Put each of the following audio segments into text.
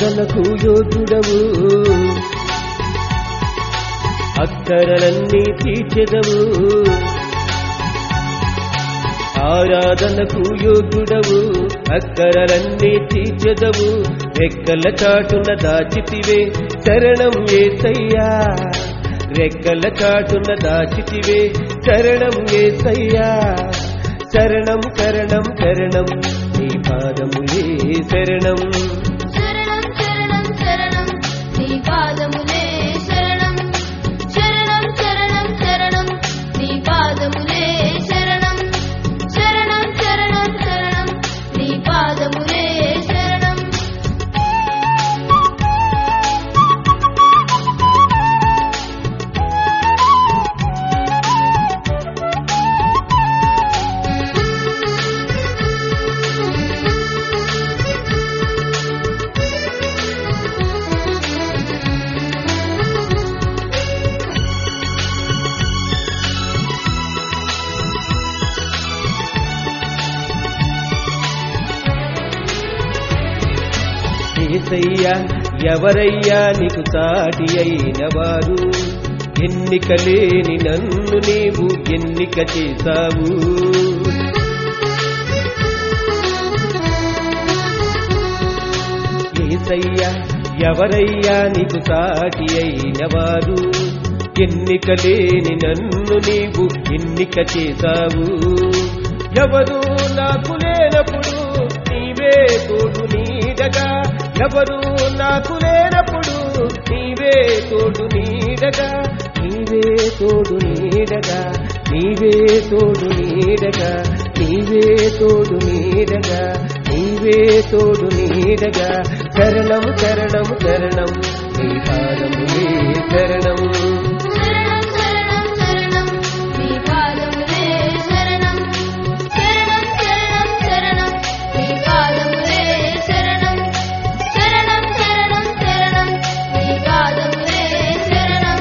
ఆరాధనకు యోగ్యుడవు అక్కరలన్నీ తీర్చెదవు ఆరాధనకు యోగ్యుడవు అక్కరలన్నీ తీర్చెదవు రెక్కల చాటున దాచితివే శరణం యేసయ్యా రెక్కల చాటున దాచితివే శరణం యేసయ్యా శరణం శరణం శరణం నీ పాదములే శరణం శరణం శరణం శరణం నీ పాదములే శరణం శరణం శరణం శరణం నీ పాదములే శరణం శరణం శరణం శరణం నీ పాదములే శరణం యేసయ్యా ఎవరయ్యా నీకు సాటి అయిన వారు ఎన్నిక లేని నన్ను నీవు ఎన్నిక చేశావు యేసయ్యా ఎవరయ్యా నీకు సాటి అయిన వారు ఎన్నిక లేని నన్ను నీవు ఎన్నిక చేశావు ఎవరు నాకు లేనప్పుడు నీవే తోడు నీడగా ఎవరు నాకు లేనప్పుడు నీవే తోడు నీడగా నీవే తోడు నీడగా నీవే తోడు నీడగా నీవే తోడు నీడగా నీవే తోడు నీడగా శరణం శరణం శరణం నీ పాదములే శరణం శరణం శరణం శరణం నీ పాదములే శరణం శరణం శరణం శరణం నీ పాదములే శరణం శరణం శరణం శరణం నీ పాదములే శరణం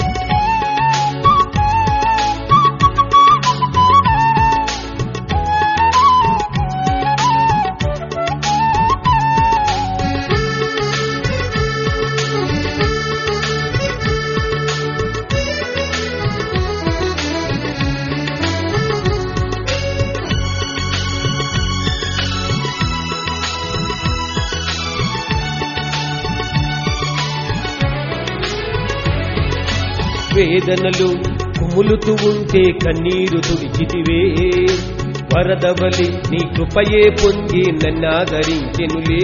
వేదనలు కుములుతూ ఉంటే కన్నీరు తుడిచితివే వరదవలి నీ కృపయే పొంగి నన్నాదరించెనులే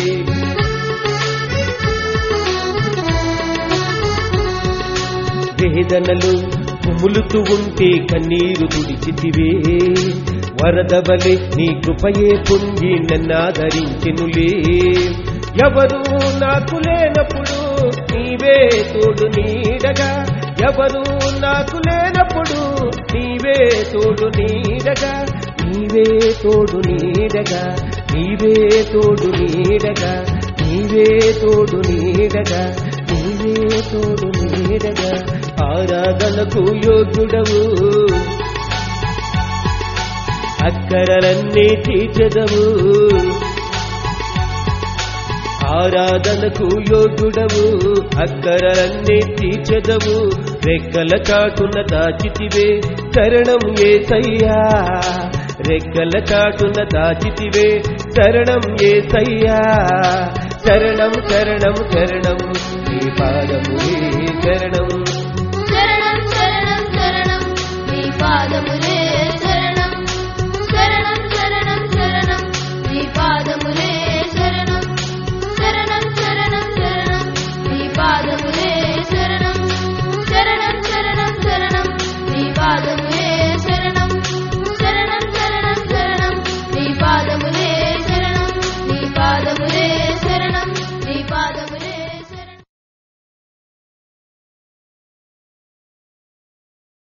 వేదనలు కుములుతూ ఉంటే కన్నీరు తుడిచితివే వరదవలి నీ కృపయే పొంగి నన్నాదరించెనులే ఎవరు నాకు లేనప్పుడు నీవే తోడు నీడగా ఎవరు నాకు లేనప్పుడు నీవే తోడు నీడగా నీవే తోడు నీడగా నీవే తోడు నీడగా నీవే తోడు నీడగా నీవే తోడు నీడగా ఆరాధనకు యోగ్యుడవు అక్కరలన్నీ తీర్చెదవు ఆరాధనకు యోగ్యుడవు అక్కరలన్నీ తీర్చెదవు రెక్కల చాటున దాచితివే శరణం యేసయ్యా రెక్కల చాటున దాచితివే శరణం యేసయ్యా శరణం శరణం శరణం నీ పాదములే